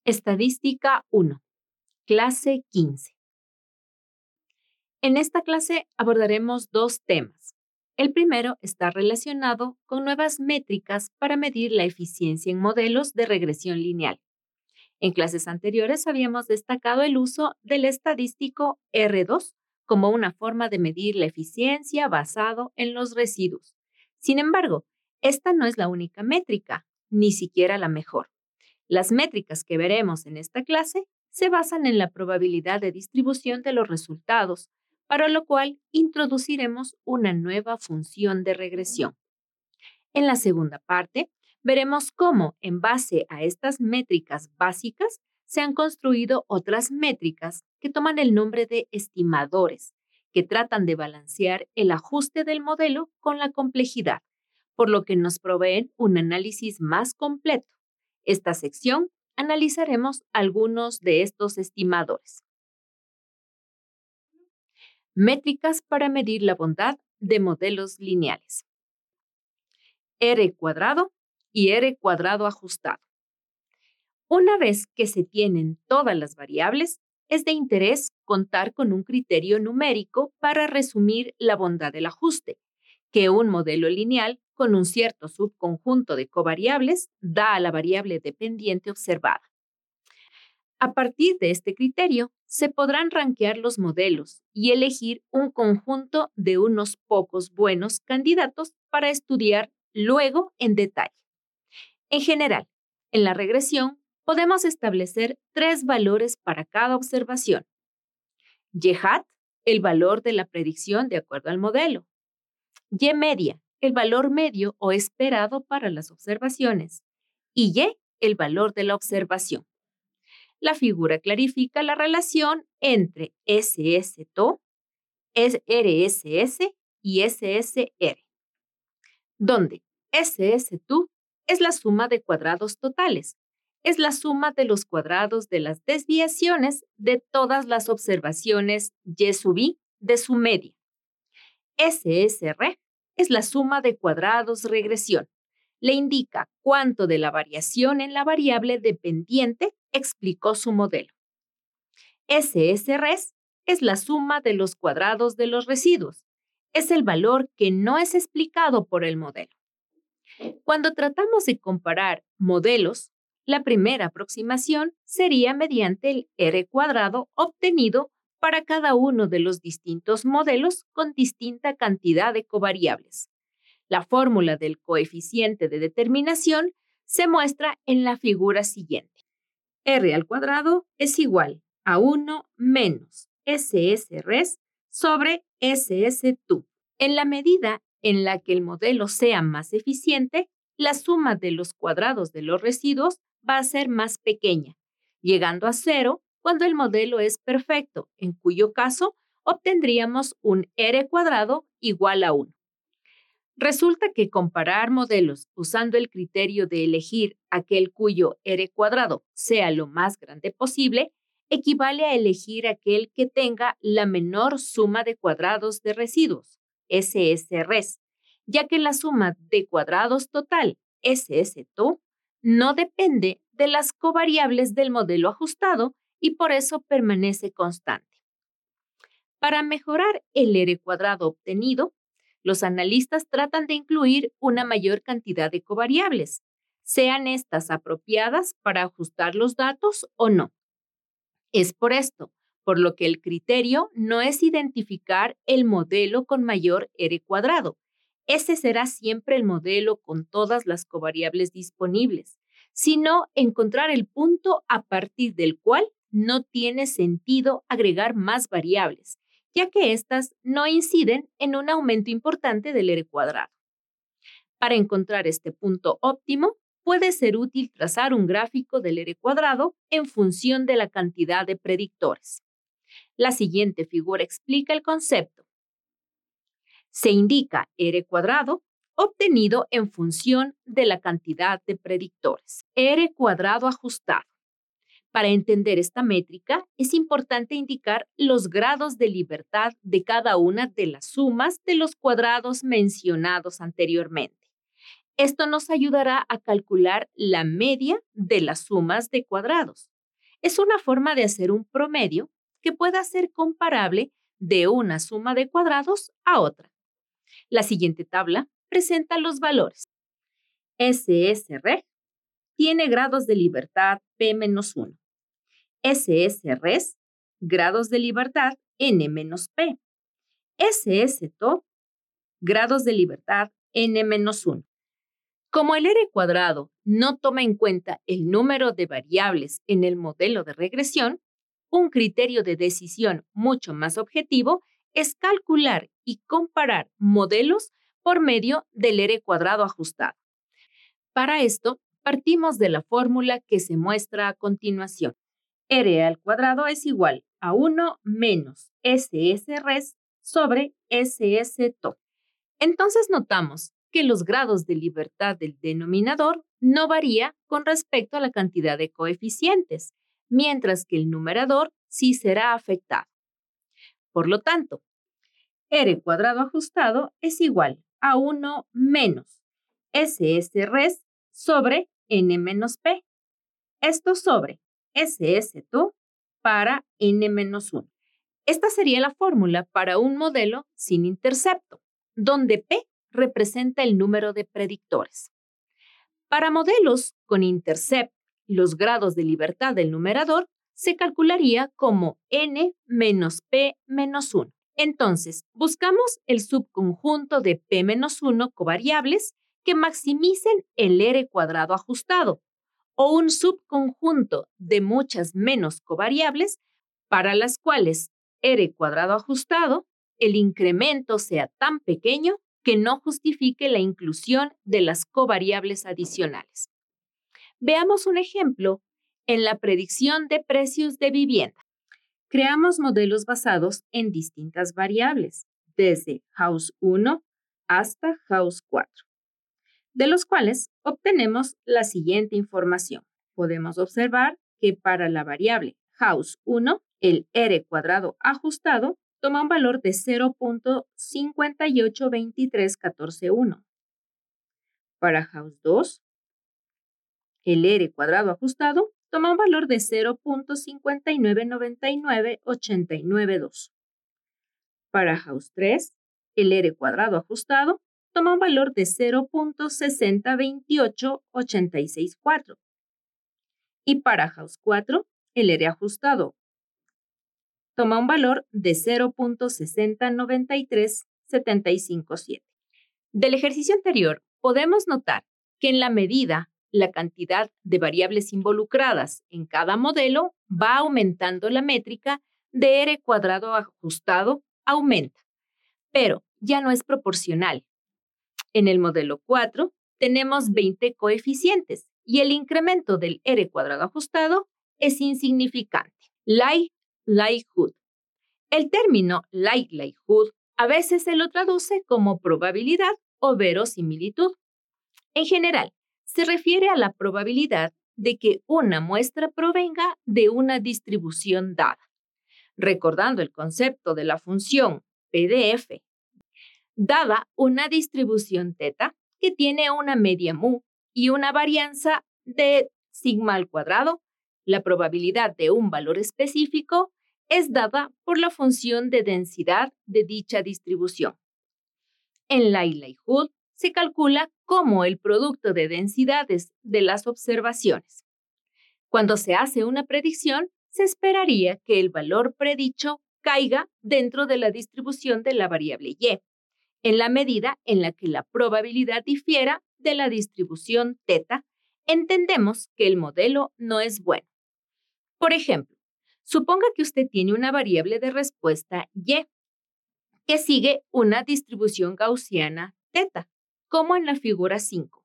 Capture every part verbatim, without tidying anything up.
Estadística uno, clase quince. En esta clase abordaremos dos temas. El primero está relacionado con nuevas métricas para medir la eficiencia en modelos de regresión lineal. En clases anteriores habíamos destacado el uso del estadístico R dos como una forma de medir la eficiencia basado en los residuos. Sin embargo, esta no es la única métrica, ni siquiera la mejor. Las métricas que veremos en esta clase se basan en la probabilidad de distribución de los resultados, para lo cual introduciremos una nueva función de regresión. En la segunda parte, veremos cómo, en base a estas métricas básicas, se han construido otras métricas que toman el nombre de estimadores, que tratan de balancear el ajuste del modelo con la complejidad, por lo que nos proveen un análisis más completo. Esta sección analizaremos algunos de estos estimadores. Métricas para medir la bondad de modelos lineales. R cuadrado y R cuadrado ajustado. Una vez que se tienen todas las variables, es de interés contar con un criterio numérico para resumir la bondad del ajuste, que un modelo lineal con un cierto subconjunto de covariables da a la variable dependiente observada. A partir de este criterio, se podrán rankear los modelos y elegir un conjunto de unos pocos buenos candidatos para estudiar luego en detalle. En general, en la regresión podemos establecer tres valores para cada observación. Y hat, el valor de la predicción de acuerdo al modelo. Y media, el valor medio o esperado para las observaciones. Y Y, el valor de la observación. La figura clarifica la relación entre S S T O, R S S y S S R, donde S S T O es la suma de cuadrados totales, es la suma de los cuadrados de las desviaciones de todas las observaciones Y sub I de su media. S S R es la suma de cuadrados regresión. Le indica cuánto de la variación en la variable dependiente explicó su modelo. S S res es la suma de los cuadrados de los residuos. Es el valor que no es explicado por el modelo. Cuando tratamos de comparar modelos, la primera aproximación sería mediante el R cuadrado obtenido para cada uno de los distintos modelos con distinta cantidad de covariables. La fórmula del coeficiente de determinación se muestra en la figura siguiente. R al cuadrado es igual a uno menos S S res sobre S S T O. En la medida en la que el modelo sea más eficiente, la suma de los cuadrados de los residuos va a ser más pequeña, llegando a cero cuando el modelo es perfecto, en cuyo caso obtendríamos un R cuadrado igual a uno. Resulta que comparar modelos usando el criterio de elegir aquel cuyo R cuadrado sea lo más grande posible equivale a elegir aquel que tenga la menor suma de cuadrados de residuos, S S res, ya que la suma de cuadrados total, S S T O, no depende de las covariables del modelo ajustado y por eso permanece constante. Para mejorar el R cuadrado obtenido, los analistas tratan de incluir una mayor cantidad de covariables, sean estas apropiadas para ajustar los datos o no. Es por esto, por lo que el criterio no es identificar el modelo con mayor R cuadrado. Ese será siempre el modelo con todas las covariables disponibles, sino encontrar el punto a partir del cual no tiene sentido agregar más variables, ya que éstas no inciden en un aumento importante del R cuadrado. Para encontrar este punto óptimo, puede ser útil trazar un gráfico del R cuadrado en función de la cantidad de predictores. La siguiente figura explica el concepto. Se indica R cuadrado obtenido en función de la cantidad de predictores. R cuadrado ajustado. Para entender esta métrica, es importante indicar los grados de libertad de cada una de las sumas de los cuadrados mencionados anteriormente. Esto nos ayudará a calcular la media de las sumas de cuadrados. es una forma de hacer un promedio que pueda ser comparable de una suma de cuadrados a otra. La siguiente tabla presenta los valores. S S reg tiene grados de libertad P menos uno. S S res, grados de libertad N menos P. S S to, grados de libertad N menos uno. Como el R cuadrado no toma en cuenta el número de variables en el modelo de regresión, un criterio de decisión mucho más objetivo es calcular y comparar modelos por medio del R cuadrado ajustado. Para esto, partimos de la fórmula que se muestra a continuación. R al cuadrado es igual a uno menos S S res sobre S S to. Entonces notamos que los grados de libertad del denominador no varía con respecto a la cantidad de coeficientes, mientras que el numerador sí será afectado. Por lo tanto, R cuadrado ajustado es igual a uno menos S S res sobre N menos P. Esto sobre S S to para N menos uno. Esta sería la fórmula para un modelo sin intercepto, donde P representa el número de predictores. Para modelos con intercept, los grados de libertad del numerador se calcularía como N menos P menos uno. Entonces, buscamos el subconjunto de P menos uno covariables que maximicen el R cuadrado ajustado, o un subconjunto de muchas menos covariables para las cuales R cuadrado ajustado, el incremento sea tan pequeño que no justifique la inclusión de las covariables adicionales. Veamos un ejemplo en la predicción de precios de vivienda. Creamos modelos basados en distintas variables, desde House uno hasta House cuatro, de los cuales obtenemos la siguiente información. Podemos observar que para la variable House uno, el R cuadrado ajustado toma un valor de cero punto cinco ocho dos tres uno cuatro uno. Para House dos, el R cuadrado ajustado toma un valor de cero punto cinco nueve nueve nueve ocho nueve dos. Para House tres, el R cuadrado ajustado toma un valor de cero punto seis cero dos ocho ocho seis cuatro. Y para House cuatro, el R ajustado toma un valor de cero punto seis cero nueve tres siete cinco siete. Del ejercicio anterior, podemos notar que en la medida, la cantidad de variables involucradas en cada modelo va aumentando, la métrica de R cuadrado ajustado aumenta, pero ya no es proporcional. En el modelo cuatro tenemos veinte coeficientes y el incremento del R cuadrado ajustado es insignificante. Like, likelihood. El término likelihood a veces se lo traduce como probabilidad o verosimilitud. En general, se refiere a la probabilidad de que una muestra provenga de una distribución dada. Recordando el concepto de la función P de F, dada una distribución teta que tiene una media mu y una varianza de sigma al cuadrado, la probabilidad de un valor específico es dada por la función de densidad de dicha distribución. En likelihood se calcula como el producto de densidades de las observaciones. Cuando se hace una predicción, se esperaría que el valor predicho caiga dentro de la distribución de la variable y, en la medida en la que la probabilidad difiera de la distribución teta. Entendemos que el modelo no es bueno. Por ejemplo, suponga que usted tiene una variable de respuesta y que sigue una distribución gaussiana teta, como en la figura cinco.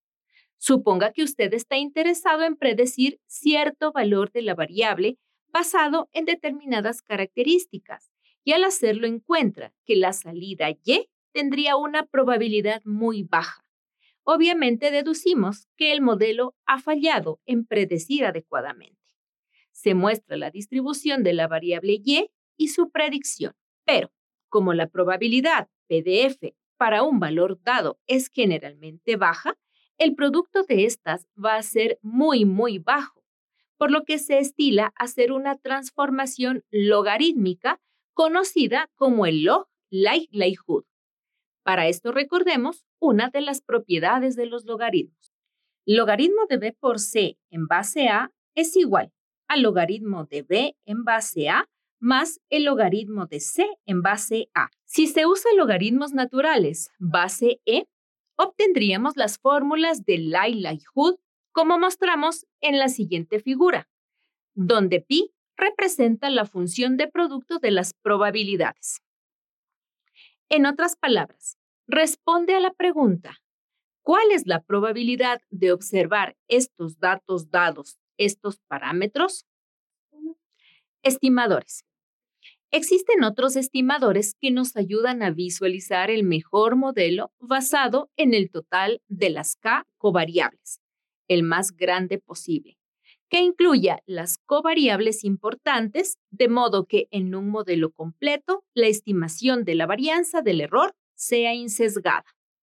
Suponga que usted está interesado en predecir cierto valor de la variable basado en determinadas características y al hacerlo encuentra que la salida y tendría una probabilidad muy baja. Obviamente deducimos que el modelo ha fallado en predecir adecuadamente. Se muestra la distribución de la variable y y su predicción, pero como la probabilidad P de F para un valor dado es generalmente baja, el producto de estas va a ser muy, muy bajo. por lo que se estila hacer una transformación logarítmica conocida como el log-likelihood. Para esto recordemos una de las propiedades de los logaritmos. Logaritmo de b por c en base a es igual al logaritmo de b en base a más el logaritmo de c en base a. Si se usa logaritmos naturales base e, obtendríamos las fórmulas de likelihood como mostramos en la siguiente figura, donde pi representa la función de producto de las probabilidades. En otras palabras, responde a la pregunta, ¿cuál es la probabilidad de observar estos datos dados, estos parámetros? Estimadores. Existen otros estimadores que nos ayudan a visualizar el mejor modelo basado en el total de las K covariables, el más grande posible, que incluya las covariables importantes, de modo que en un modelo completo la estimación de la varianza del error sea insesgada.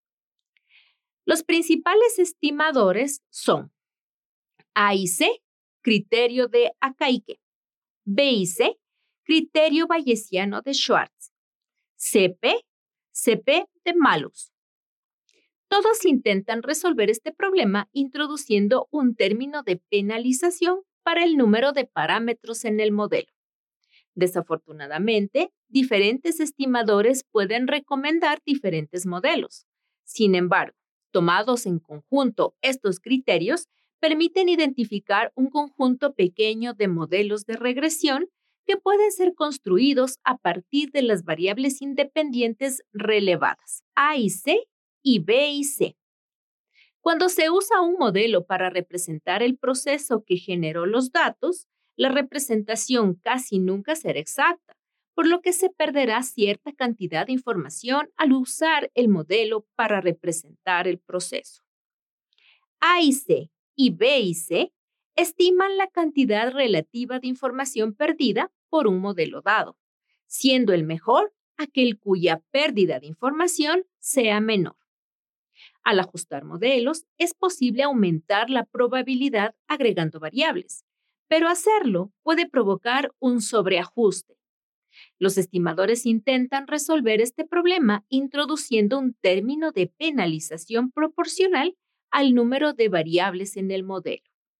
Los principales estimadores son A y C, criterio de Akaike, B y C, criterio bayesiano de Schwartz, C P, C P de Malus. Todos intentan resolver este problema introduciendo un término de penalización para el número de parámetros en el modelo. Desafortunadamente, diferentes estimadores pueden recomendar diferentes modelos. Sin embargo, tomados en conjunto, estos criterios permiten identificar un conjunto pequeño de modelos de regresión que pueden ser construidos a partir de las variables independientes relevadas, A y C y B y C. Cuando se usa un modelo para representar el proceso que generó los datos, la representación casi nunca será exacta, por lo que se perderá cierta cantidad de información al usar el modelo para representar el proceso. A y C y B y C estiman la cantidad relativa de información perdida por un modelo dado, siendo el mejor aquel cuya pérdida de información sea menor. Al ajustar modelos, es posible aumentar la probabilidad agregando variables, pero hacerlo puede provocar un sobreajuste. Los estimadores intentan resolver este problema introduciendo un término de penalización proporcional al número de variables en el modelo.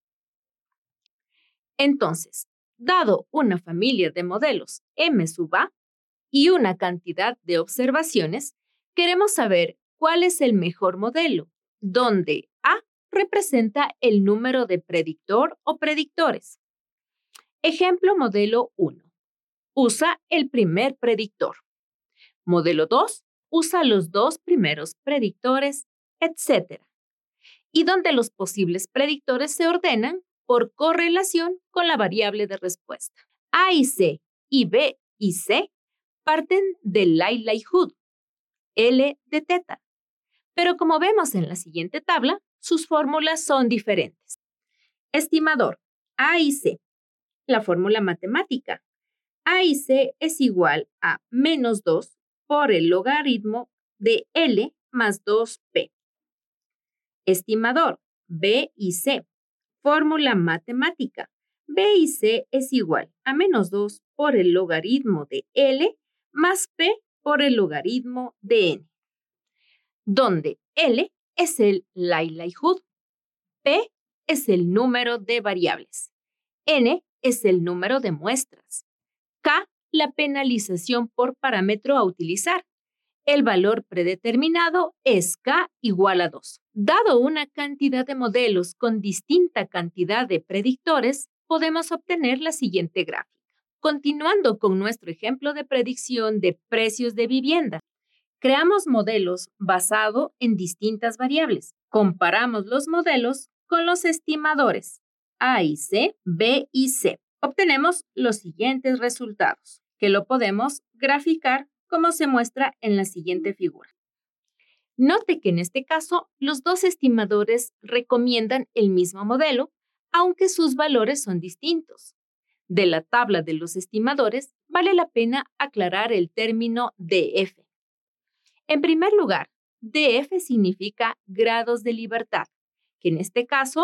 Entonces, dado una familia de modelos M sub A y una cantidad de observaciones, queremos saber cuál es el mejor modelo, donde A representa el número de predictor o predictores. Ejemplo modelo uno. Usa el primer predictor. Modelo dos usa los dos primeros predictores, etcétera. Y donde los posibles predictores se ordenan por correlación con la variable de respuesta. A y C y B y C parten del likelihood, L de teta. Pero como vemos en la siguiente tabla, sus fórmulas son diferentes. Estimador, A y C. La fórmula matemática. A y C es igual a menos dos por el logaritmo de L más dos P. Estimador, B y C. Fórmula matemática. B y C es igual a menos dos por el logaritmo de L más P por el logaritmo de N, donde L es el likelihood, P es el número de variables, N es el número de muestras, K la penalización por parámetro a utilizar. El valor predeterminado es K igual a dos. Dado una cantidad de modelos con distinta cantidad de predictores, podemos obtener la siguiente gráfica. Continuando con nuestro ejemplo de predicción de precios de vivienda, creamos modelos basados en distintas variables. Comparamos los modelos con los estimadores A y C, B y C. Obtenemos los siguientes resultados, que lo podemos graficar como se muestra en la siguiente figura. Note que en este caso, los dos estimadores recomiendan el mismo modelo, aunque sus valores son distintos. De la tabla de los estimadores, vale la pena aclarar el término D F. En primer lugar, D F significa grados de libertad, que en este caso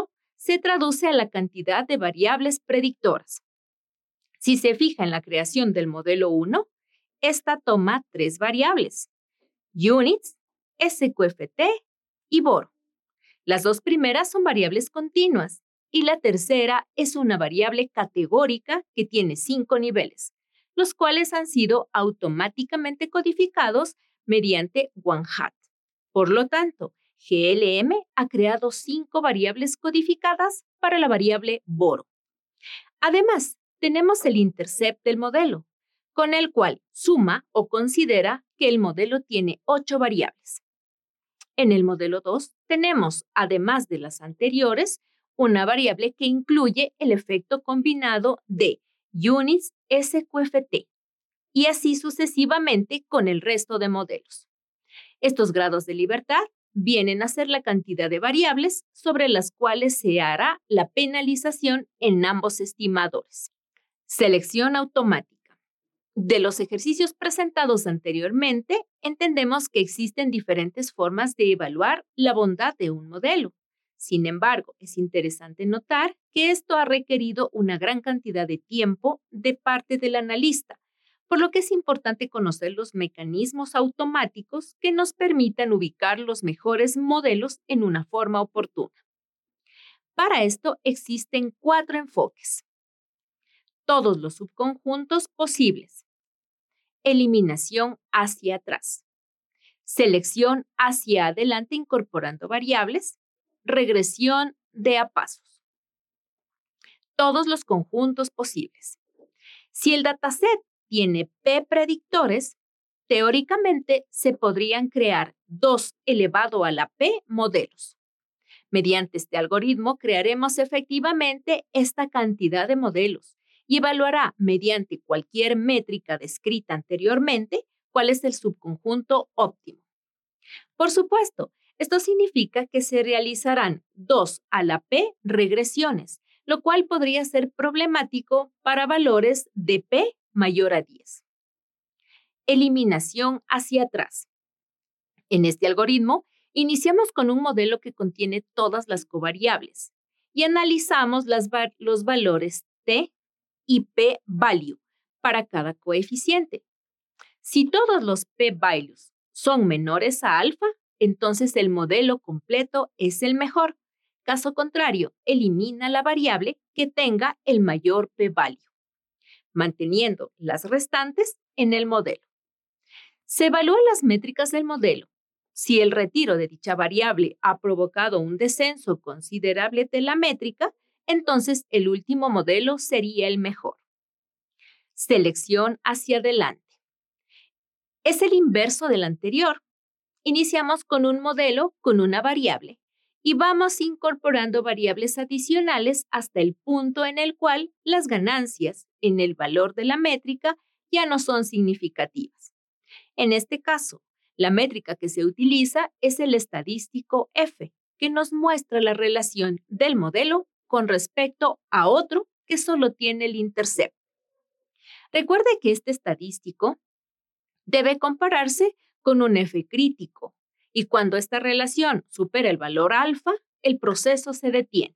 se traduce a la cantidad de variables predictoras. Si se fija en la creación del modelo uno, esta toma tres variables: units, S Q F T y boro. Las dos primeras son variables continuas y la tercera es una variable categórica que tiene cinco niveles, los cuales han sido automáticamente codificados mediante one hat. Por lo tanto, G L M ha creado cinco variables codificadas para la variable boro. Además, tenemos el intercept del modelo, con el cual suma o considera que el modelo tiene ocho variables. En el modelo dos tenemos, además de las anteriores, una variable que incluye el efecto combinado de units S Q F T y así sucesivamente con el resto de modelos. Estos grados de libertad vienen a ser la cantidad de variables sobre las cuales se hará la penalización en ambos estimadores. Selección automática. De los ejercicios presentados anteriormente, entendemos que existen diferentes formas de evaluar la bondad de un modelo. Sin embargo, es interesante notar que esto ha requerido una gran cantidad de tiempo de parte del analista, por lo que es importante conocer los mecanismos automáticos que nos permitan ubicar los mejores modelos en una forma oportuna. Para esto existen cuatro enfoques: todos los subconjuntos posibles, eliminación hacia atrás, selección hacia adelante incorporando variables, regresión de a pasos. Todos los conjuntos posibles. Si el dataset tiene P predictores, teóricamente se podrían crear dos elevado a la P modelos. Mediante este algoritmo crearemos efectivamente esta cantidad de modelos y evaluará mediante cualquier métrica descrita anteriormente cuál es el subconjunto óptimo. Por supuesto, esto significa que se realizarán dos a la P regresiones, lo cual podría ser problemático para valores de P mayor a diez. Eliminación hacia atrás. En este algoritmo, iniciamos con un modelo que contiene todas las covariables y analizamos las va- los valores T y p-value para cada coeficiente. Si todos los p-values son menores a alfa, entonces el modelo completo es el mejor. Caso contrario, elimina la variable que tenga el mayor p-value, manteniendo las restantes en el modelo. Se evalúan las métricas del modelo. Si el retiro de dicha variable ha provocado un descenso considerable de la métrica, entonces el último modelo sería el mejor. Selección hacia adelante. Es el inverso del anterior. Iniciamos con un modelo con una variable y vamos incorporando variables adicionales hasta el punto en el cual las ganancias en el valor de la métrica ya no son significativas. En este caso, la métrica que se utiliza es el estadístico F, que nos muestra la relación del modelo con respecto a otro que solo tiene el intercept. Recuerde que este estadístico debe compararse con un F crítico y cuando esta relación supera el valor alfa, el proceso se detiene.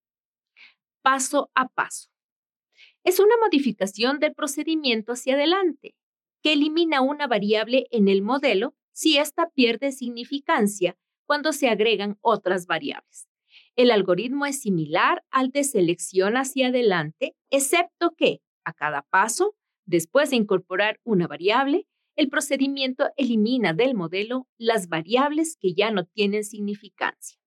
Paso a paso. Es una modificación del procedimiento hacia adelante que elimina una variable en el modelo si ésta pierde significancia cuando se agregan otras variables. El algoritmo es similar al de selección hacia adelante, excepto que, a cada paso, después de incorporar una variable, el procedimiento elimina del modelo las variables que ya no tienen significancia.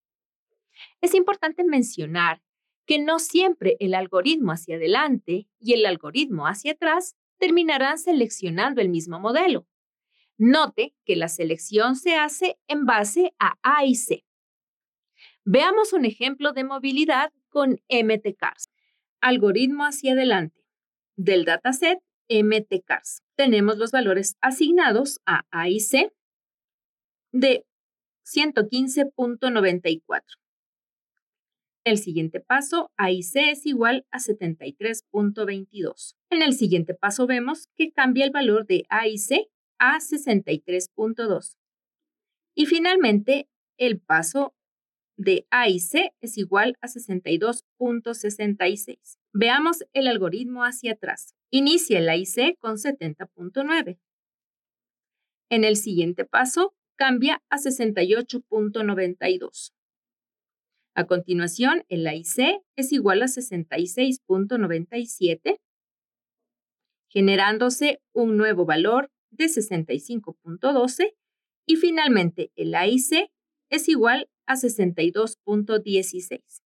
Es importante mencionar que no siempre el algoritmo hacia adelante y el algoritmo hacia atrás terminarán seleccionando el mismo modelo. Note que la selección se hace en base a A y C. Veamos un ejemplo de movilidad con M T CARS. Algoritmo hacia adelante del dataset M T CARS. Tenemos los valores asignados a A y C de ciento quince punto noventa y cuatro. El siguiente paso, A y C es igual a setenta y tres punto veintidós. En el siguiente paso vemos que cambia el valor de A y C a sesenta y tres punto dos. Y finalmente, el paso de A y C es igual a sesenta y dos punto sesenta y seis. Veamos el algoritmo hacia atrás. Inicia el A y C con setenta punto nueve. En el siguiente paso, cambia a sesenta y ocho punto noventa y dos. A continuación, el A y C es igual a sesenta y seis punto noventa y siete, generándose un nuevo valor de sesenta y cinco punto doce y finalmente el A y C es igual a sesenta y dos punto dieciséis.